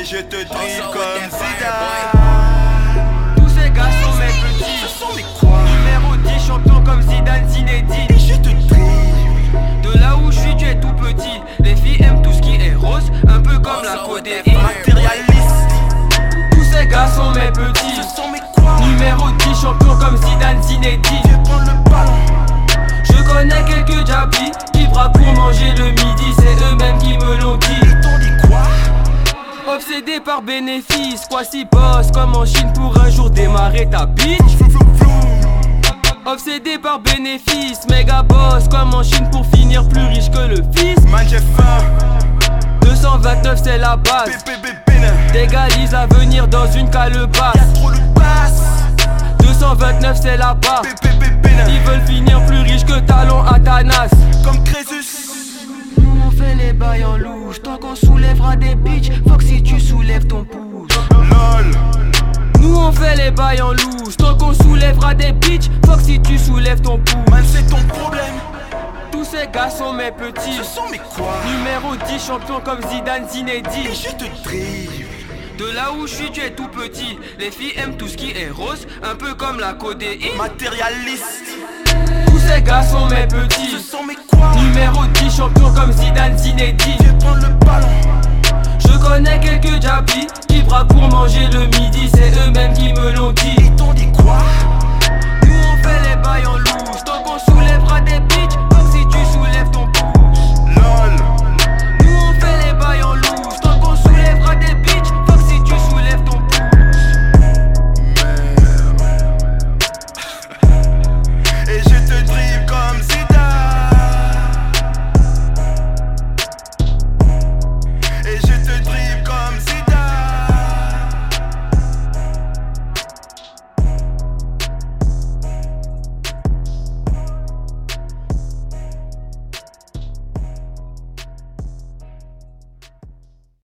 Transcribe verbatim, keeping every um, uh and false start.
je te drill comme Zidane. Tous ces gars sont mes petits. Ce sont mes quoi? Numéro dix, champion comme Zidane, Zinedine. Et je te drill. De là où je suis, tu es tout petit. Les filles aiment tout ce qui est rose, un peu comme la codéine. Matérialiste. Tous ces gars sont mes petits. Ce sont mes quoi? Numéro dix, champion comme Zidane, Zinedine. Viens prendre le ballon. Je connais quelques jabis qui bravent pour manger le midi. C'est eux-mêmes qui me l'ont dit. Ils t'ont dit quoi? Obsédé par bénéfice, quoi si boss comme en Chine pour un jour démarrer ta bite. Flou, flou, flou. Obsédé par bénéfice, méga boss comme en Chine pour finir plus riche que le fils. Man j'ai faim. Deux cent vingt-neuf c'est la base. Bébé bébé. T'égalises l'avenir dans une calebasse. Y'a trop de passes. Deux cent vingt-neuf c'est la base. Bébé bébé. Ils veulent finir plus riche que Talon Athanas. Comme Crésus. Nous on fait les bails en louche. Tant qu'on soulèvera des bitches, fuck si tu soulèves ton pouce. Lol. Nous on fait les bails en louche. Tant qu'on soulèvera des bitches, fuck si tu soulèves ton pouce. Man c'est ton problème. Tous ces gars sont mes petits. Ce sont mes quoi? Numéro dix, champion comme Zidane, Zinedine. Et je te drill. De là où je suis, tu es tout petit. Les filles aiment tout ce qui est rose, un peu comme la codéine. Matérialiste. Tous ces gars sont mes petits. Ce sont mes quoi? Numéro dix, champion comme Zidane, Zinedine. Viens prendre le ballon. Je connais quelques jabis qui bravent pour manger le midi. C'est eux-mêmes qui me l'ont dit.